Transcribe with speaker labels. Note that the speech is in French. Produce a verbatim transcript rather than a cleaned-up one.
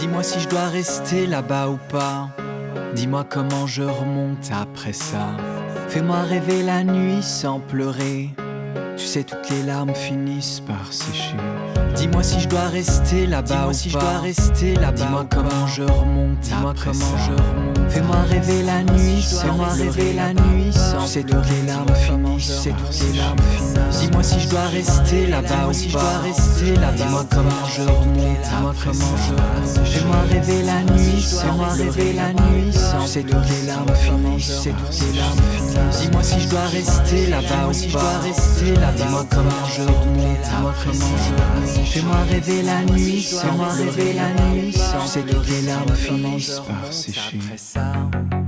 Speaker 1: Dis-moi si je dois rester là-bas ou pas. Dis-moi comment je remonte après ça. Fais-moi rêver la nuit sans pleurer. Tu sais, toutes les larmes finissent par sécher. Dis-moi si je dois rester là-bas ou si je dois rester là-bas. Dis-moi comment je remonte. Dis-moi comment je remonte. Fais-moi rêver la nuit, fais-moi rêver la nuit sans. Tu sais, toutes les larmes finissent. Tu sais, toutes les larmes finissent. Dis-moi si je dois rester là-bas ou si je dois rester là-bas. Dis-moi comment je remonte. Dis-moi comment je remonte. Fais-moi rêver la nuit, fais-moi rêver la nuit sans. Tu sais, toutes les larmes finissent. Tu sais, toutes les larmes finissent. Dis-moi si je dois rester là-bas ou si je dois rester là. Dis-moi comment je remonte, dis-moi comment je remonte. Fais-moi rêver la nuit, fais-moi rêver la nuit sans. Tu sais, toutes les larmes finissent par sécher.